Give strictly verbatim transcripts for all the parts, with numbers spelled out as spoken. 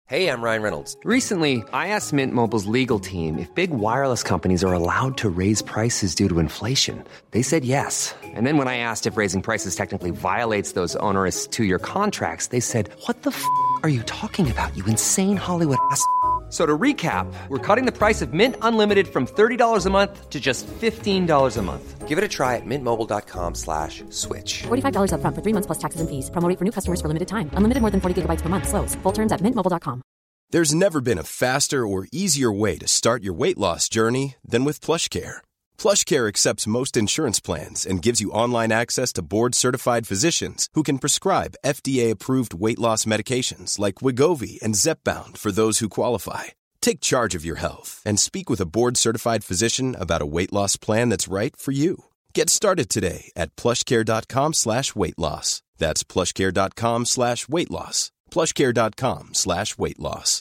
Hey, I'm Ryan Reynolds. Recently, I asked Mint Mobile's legal team if big wireless companies are allowed to raise prices due to inflation. They said yes. And then when I asked if raising prices technically violates those onerous two-year contracts, they said, what the f*** are you talking about, you insane Hollywood ass f- So to recap, we're cutting the price of Mint Unlimited from thirty dollars a month to just fifteen dollars a month. Give it a try at mintmobile.com slash switch. forty-five dollars up front for three months plus taxes and fees. Promo rate for new customers for limited time. Unlimited more than forty gigabytes per month. Slows full terms at mint mobile dot com. There's never been a faster or easier way to start your weight loss journey than with PlushCare. PlushCare accepts most insurance plans and gives you online access to board-certified physicians who can prescribe F D A-approved weight loss medications like Wegovy and Zepbound for those who qualify. Take charge of your health and speak with a board-certified physician about a weight loss plan that's right for you. Get started today at plushcare.com slash weight loss. That's plushcare.com slash weight loss. plushcare.com slash weight loss.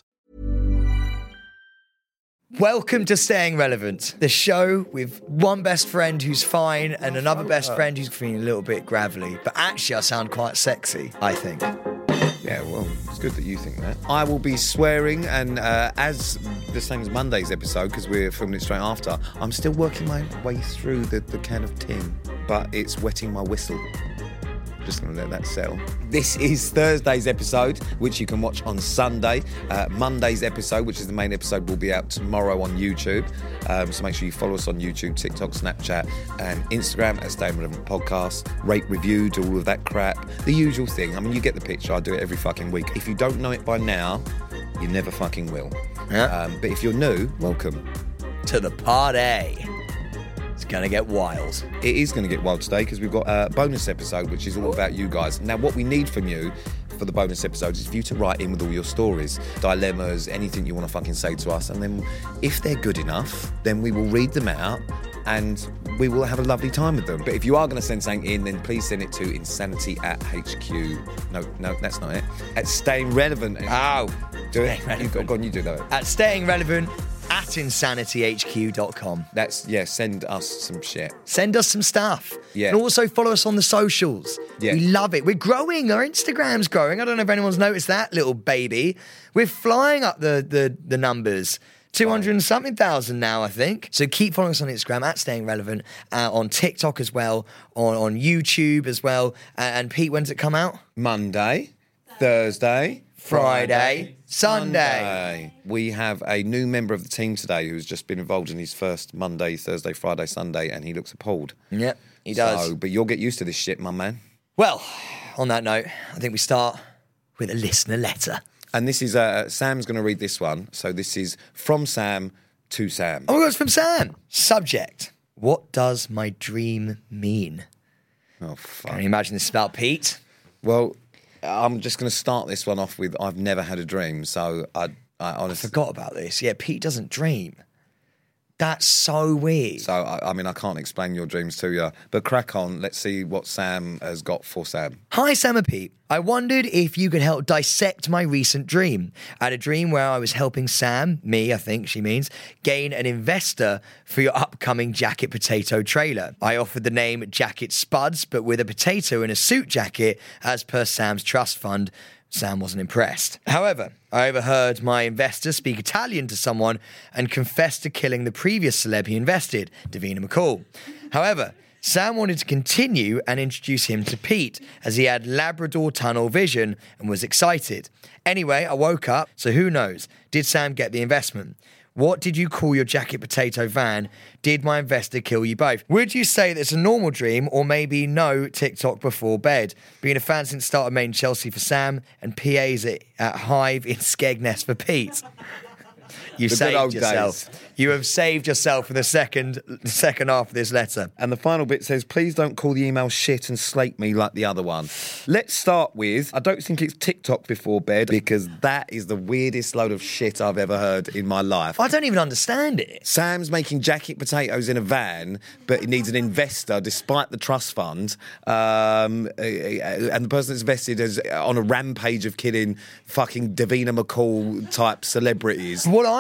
Welcome to Staying Relevant, the show with one best friend who's fine and another best friend who's feeling a little bit gravelly. But actually, I sound quite sexy, I think. Yeah, well, it's good that you think that. I will be swearing, and uh, as the same as Monday's episode, because we're filming it straight after, I'm still working my way through the, the can of tin, but it's wetting my whistle. Just going to let that settle. This is Thursday's episode, which you can watch on Sunday. Uh, Monday's episode, which is the main episode, will be out tomorrow on YouTube. Um, so make sure you follow us on YouTube, TikTok, Snapchat, and Instagram at Staying Relevant Podcast. Rate, review, do all of that crap. The usual thing. I mean, you get the picture. I do it every fucking week. If you don't know it by now, you never fucking will. Yeah. Um, but if you're new, welcome to the party. It's going to get wild. It is going to get wild today because we've got a bonus episode which is all about you guys. Now, what we need from you for the bonus episodes is for you to write in with all your stories, dilemmas, anything you want to fucking say to us. And then if they're good enough, then we will read them out and we will have a lovely time with them. But if you are going to send something in, then please send it to insanity at H Q. No, no, that's not it. At Staying Relevant. Oh. Do it. Staying You go, go on, you do that. At Staying Relevant at insanity h q dot com. That's, yeah, send us some shit. Send us some stuff. Yeah. And also follow us on the socials. Yeah. We love it. We're growing. Our Instagram's growing. I don't know if anyone's noticed that, little baby. We're flying up the, the, the numbers. two hundred and something thousand now, I think. So keep following us on Instagram at Staying Relevant, uh, on TikTok as well, on, on YouTube as well. Uh, and Pete, when does it come out? Monday, Thursday, Friday, Sunday. Sunday. We have a new member of the team today who's just been involved in his first Monday, Thursday, Friday, Sunday, and he looks appalled. Yep, he does. So, but you'll get used to this shit, my man. Well, on that note, I think we start with a listener letter. And this is, uh, Sam's going to read this one. So this is from Sam to Sam. Oh my God, it's from Sam. Subject: what does my dream mean? Oh, fuck. Can you imagine this is about Pete? Well, I'm just going to start this one off with I've never had a dream, so I, I honestly... I forgot about this. Yeah, Pete doesn't dream. That's so weird. So, I, I mean, I can't explain your dreams to you, but crack on. Let's see what Sam has got for Sam. Hi, Sam and Pete. I wondered if you could help dissect my recent dream. I had a dream where I was helping Sam, me, I think she means, gain an investor for your upcoming Jacket Potato trailer. I offered the name Jacket Spuds, but with a potato in a suit jacket, as per Sam's trust fund. Sam wasn't impressed. However, I overheard my investor speak Italian to someone and confess to killing the previous celeb he invested, Davina McCall. However, Sam wanted to continue and introduce him to Pete, as he had Labrador tunnel vision and was excited. Anyway, I woke up, so who knows? Did Sam get the investment? What did you call your Jacket Potato van? Did my investor kill you both? Would you say that it's a normal dream, or maybe no TikTok before bed? Being a fan since start of main Chelsea for Sam and P As at, at Hive in Skegness for Pete. You The good saved old yourself. days. You have saved yourself for the second the second half of this letter. And the final bit says, please don't call the email shit and slate me like the other one. Let's start with, I don't think it's TikTok before bed, because that is the weirdest load of shit I've ever heard in my life. I don't even understand it. Sam's making jacket potatoes in a van, but it needs an investor despite the trust fund. Um, and the person that's invested is on a rampage of killing fucking Davina McCall type celebrities. What I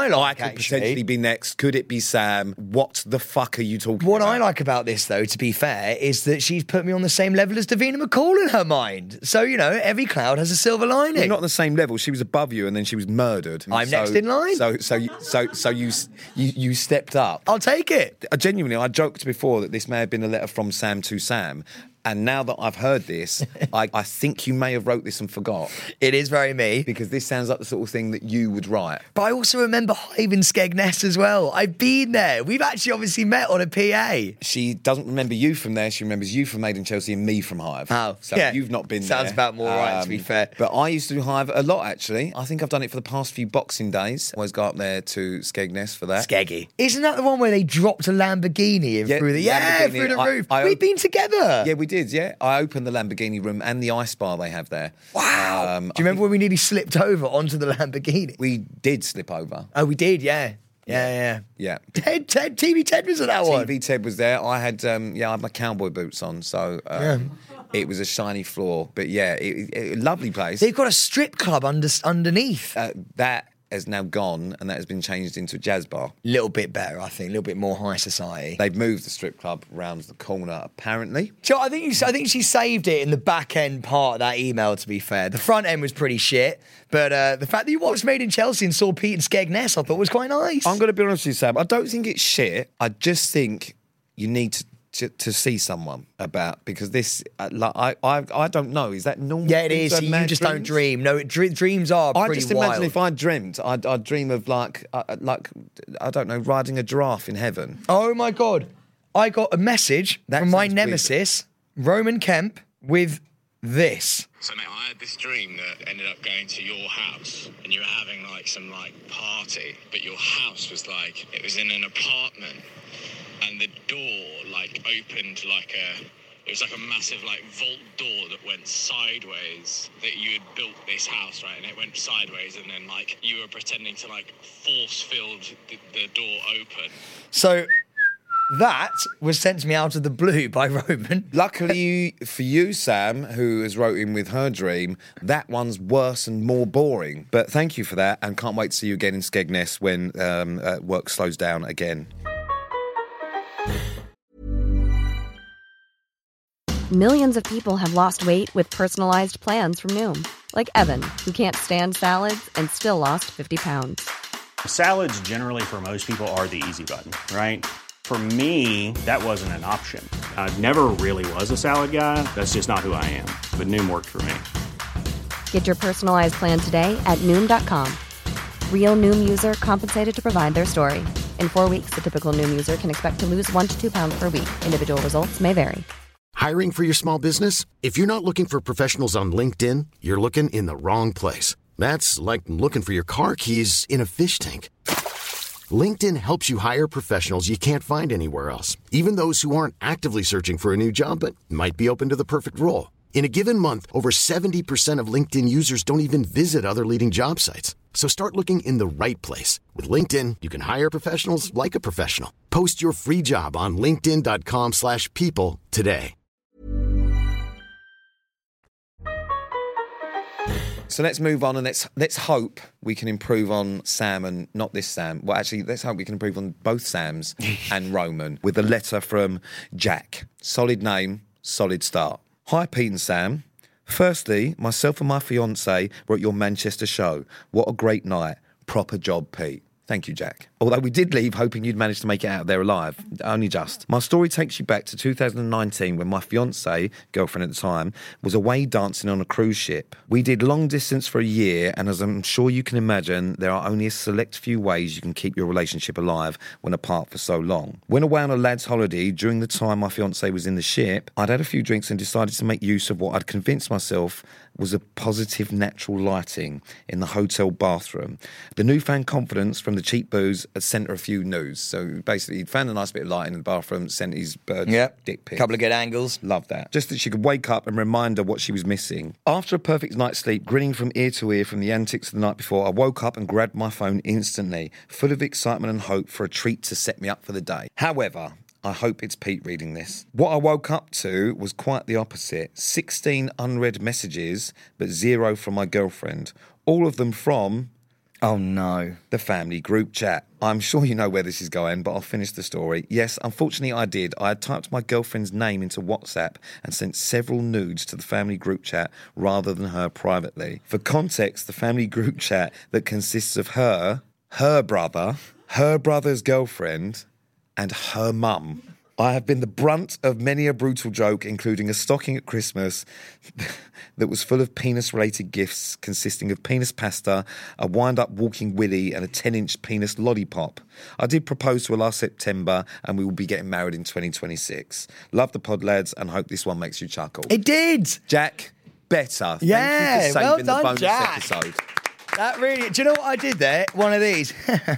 I like, I could actually. potentially be next. Could it be Sam? What the fuck are you talking What about? I like about this, though, to be fair, is that she's put me on the same level as Davina McCall in her mind. So, you know, every cloud has a silver lining. You're not on the same level. She was above you, and then she was murdered. I'm So- next in line. So, so, you- so, so you, you, you stepped up. I'll take it. Uh, Genuinely, I joked before that this may have been a letter from Sam to Sam. And now that I've heard this, I, I think you may have wrote this and forgot. It is very me. Because this sounds like the sort of thing that you would write. But I also remember Hive in Skegness as well. I've been there. We've actually obviously met on a P A. She doesn't remember you from there. She remembers you from Made in Chelsea and me from Hive. Oh, so yeah. you've not been Sounds there. about more right, to be fair. But I used to do Hive a lot, actually. I think I've done it for the past few Boxing Days. Always go up there to Skegness for that. Skeggy. Isn't that the one where they dropped a Lamborghini in Yeah, through the yeah Lamborghini. through the I- roof? I- We've been together. Yeah, we did, yeah. I opened the Lamborghini room and the ice bar they have there. Wow. Um, Do you I remember think when we nearly slipped over onto the Lamborghini? we did slip over. Oh, we did. Yeah. Yeah. Yeah. Yeah. Ted, Ted, T V Ted was at that one. T V Ted was there. I had, um, yeah, I had my cowboy boots on, so um, it was a shiny floor. But yeah, it, it, lovely place. They've got a strip club under, underneath. Uh, that has now gone, and that has been changed into a jazz bar. A little bit better, I think. A little bit more high society. They've moved the strip club round the corner, apparently. So I think you, I think she saved it in the back end part of that email. To be fair, the front end was pretty shit, but uh, the fact that you watched Made in Chelsea and saw Pete and Skegness, I thought was quite nice. I'm going to be honest with you, Sam. I don't think it's shit. I just think you need to to, to see someone about, because this, uh, like, I, I I don't know. Is that normal? Yeah, it Things is. are You mad just don't dreams? dream. No, dr- dreams are I pretty just imagine wild. if I dreamt, I'd, I'd dream of like, uh, like I don't know, riding a giraffe in heaven. Oh my God. I got a message That from my sounds weird. nemesis, Roman Kemp, with this. So mate, I had this dream that ended up going to your house, and you were having like some like party, but your house was like, it was in an apartment, and the door like opened like a, it was like a massive like vault door that went sideways, that you had built this house, right, and it went sideways, and then like you were pretending to like force filled the, the door open. So that was sent to me out of the blue by Roman. Luckily for you, Sam, who has wrote in with her dream, that one's worse and more boring. But thank you for that, and can't wait to see you again in Skegness when um, uh, work slows down again. Millions of people have lost weight with personalized plans from Noom. Like Evan, who can't stand salads and still lost fifty pounds. Salads generally for most people are the easy button, right? For me, that wasn't an option. I never really was a salad guy. That's just not who I am. But Noom worked for me. Get your personalized plan today at Noom dot com. Real Noom user compensated to provide their story. In four weeks, the typical Noom user can expect to lose one to two pounds per week. Individual results may vary. Hiring for your small business? If you're not looking for professionals on LinkedIn, you're looking in the wrong place. That's like looking for your car keys in a fish tank. LinkedIn helps you hire professionals you can't find anywhere else, even those who aren't actively searching for a new job but might be open to the perfect role. In a given month, over seventy percent of LinkedIn users don't even visit other leading job sites. So start looking in the right place. With LinkedIn, you can hire professionals like a professional. Post your free job on linkedin dot com slash people today. So let's move on, and let's let's hope we can improve on Sam and not this Sam. Well, actually, let's hope we can improve on both Sams and Roman with a letter from Jack. Solid name, solid start. Hi, Pete and Sam. Firstly, myself and my fiancée were at your Manchester show. What a great night. Proper job, Pete. Thank you, Jack. Although we did leave hoping you'd manage to make it out there alive. Only just. My story takes you back to two thousand nineteen when my fiancée, girlfriend at the time, was away dancing on a cruise ship. We did long distance for a year, and as I'm sure you can imagine, there are only a select few ways you can keep your relationship alive when apart for so long. When away on a lad's holiday, during the time my fiancée was in the ship, I'd had a few drinks and decided to make use of what I'd convinced myself was a positive natural lighting in the hotel bathroom. The newfound confidence from the cheap booze had sent her a few news. So basically, he'd found a nice bit of light in the bathroom, sent his bird Yep. dick pic. Couple of good angles. Love that. Just that she could wake up and remind her what she was missing. After a perfect night's sleep, grinning from ear to ear from the antics of the night before, I woke up and grabbed my phone instantly, full of excitement and hope for a treat to set me up for the day. However, I hope it's Pete reading this. What I woke up to was quite the opposite. sixteen unread messages, but zero from my girlfriend. All of them from... Oh, no. The family group chat. I'm sure you know where this is going, but I'll finish the story. Yes, unfortunately I did. I had typed my girlfriend's name into WhatsApp and sent several nudes to the family group chat rather than her privately. For context, the family group chat that consists of her, her brother, her brother's girlfriend, and her mum. I have been the brunt of many a brutal joke, including a stocking at Christmas that was full of penis-related gifts consisting of penis pasta, a wind-up walking willy, and a ten-inch penis lollipop. I did propose to her last September, and we will be getting married in twenty twenty-six. Love the pod, lads, and hope this one makes you chuckle. It did! Jack, better. Yeah, Thank you for well saving done, the bonus Jack. episode. That really... Do you know what I did there? One of these.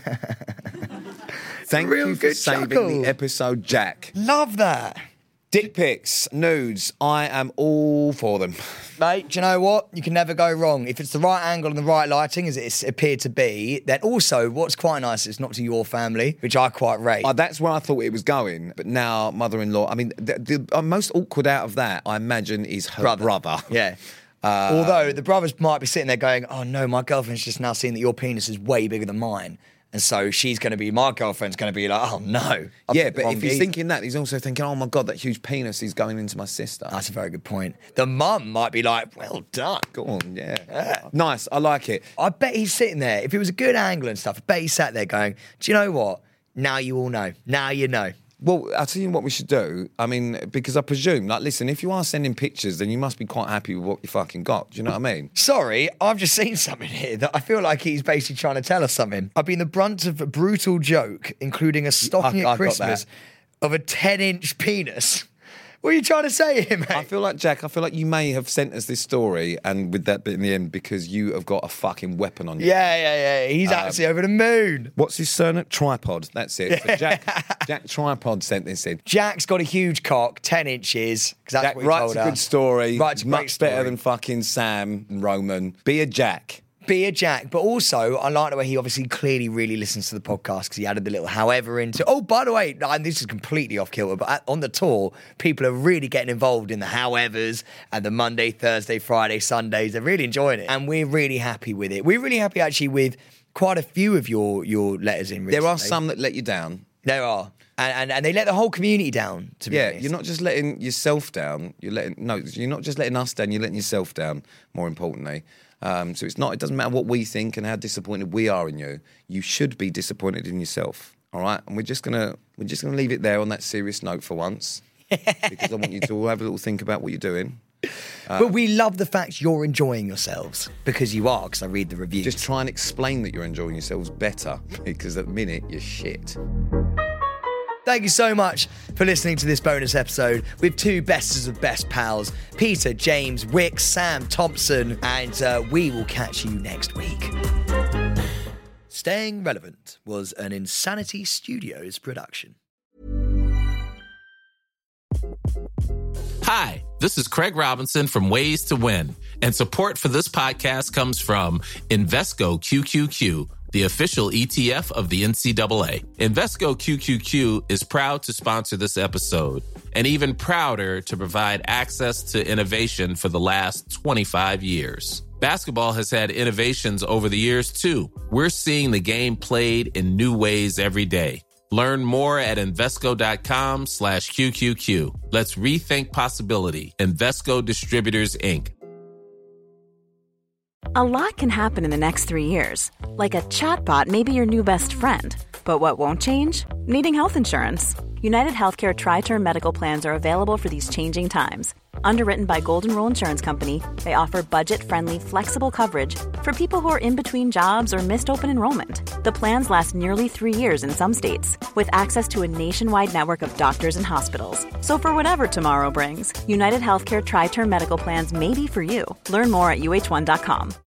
Thank Real you for good saving chuckle. the episode, Jack. Love that. Dick pics, nudes, I am all for them. Mate, do you know what? You can never go wrong. If it's the right angle and the right lighting, as it's appeared to be, then also what's quite nice, it's not to your family, which I quite rate. Oh, that's where I thought it was going. But now, mother-in-law, I mean, the, the uh, most awkward out of that, I imagine, is her Brother. brother. Yeah. Uh, Although the brothers might be sitting there going, oh no, my girlfriend's just now seen that your penis is way bigger than mine. And so she's going to be, my girlfriend's going to be like, oh no. I've yeah, picked the but wrong if he's geezer. thinking that, he's also thinking, oh my God, that huge penis is going into my sister. That's a very good point. The mum might be like, well done. Go on, yeah. yeah. Nice, I like it. I bet he's sitting there, if it was a good angle and stuff, I bet he sat there going, do you know what? Now you all know. Now you know. Well, I'll tell you what we should do. I mean, because I presume, like, listen, if you are sending pictures, then you must be quite happy with what you fucking got. Do you know what I mean? Sorry, I've just seen something here that I feel like he's basically trying to tell us something. I've been the brunt of a brutal joke, including a stocking I- at I got Christmas that. of a ten-inch penis. What are you trying to say here, mate? I feel like, Jack, I feel like you may have sent us this story and with that bit in the end because you have got a fucking weapon on you. Yeah, yeah, yeah. He's Um, actually over the moon. What's his surname? Tripod. That's it. So Jack, Jack Tripod sent this in. Jack's got a huge cock, ten inches, because that's Jack what he writes told a us. good story. Writes a great much better story. than fucking Sam and Roman. Be a Jack. Be a Jack, but also I like the way he obviously clearly really listens to the podcast because he added the little however into. Oh, by the way, and this is completely off kilter, but at, on the tour, people are really getting involved in the howevers and the Monday, Thursday, Friday, Sundays. They're really enjoying it, and we're really happy with it. We're really happy actually with quite a few of your your letters in. Recently. There are some that let you down. There are. And, and and they let the whole community down, to be Yeah, honest. you're not just letting yourself down. You're letting no, you're not just letting us down. You're letting yourself down. More importantly, um, so it's not. It doesn't matter what we think and how disappointed we are in you. You should be disappointed in yourself. All right, and we're just gonna we're just gonna leave it there on that serious note for once, because I want you to all have a little think about what you're doing. Uh, But we love the fact you're enjoying yourselves, because you are, because I read the reviews. Just try and explain that you're enjoying yourselves better, because at the minute you're shit. Thank you so much for listening to this bonus episode with two bestest of best pals, Peter, James, Wick, Sam Thompson, and uh, we will catch you next week. Staying Relevant was an Insanity Studios production. Hi, this is Craig Robinson from Ways to Win, and support for this podcast comes from Invesco Q Q Q, the official E T F of the N C double A. Invesco Q Q Q is proud to sponsor this episode, and even prouder to provide access to innovation for the last twenty-five years. Basketball has had innovations over the years, too. We're seeing the game played in new ways every day. Learn more at Invesco.com slash QQQ. Let's rethink possibility. Invesco Distributors, Incorporated. A lot can happen in the next three years. Like a chatbot may be your new best friend. But what won't change? Needing health insurance. United Healthcare Tri-Term Medical Plans are available for these changing times. Underwritten by Golden Rule Insurance Company, they offer budget-friendly, flexible coverage for people who are in between jobs or missed open enrollment. The plans last nearly three years in some states, with access to a nationwide network of doctors and hospitals. So for whatever tomorrow brings, United Healthcare Tri-Term Medical Plans may be for you. Learn more at U H one dot com.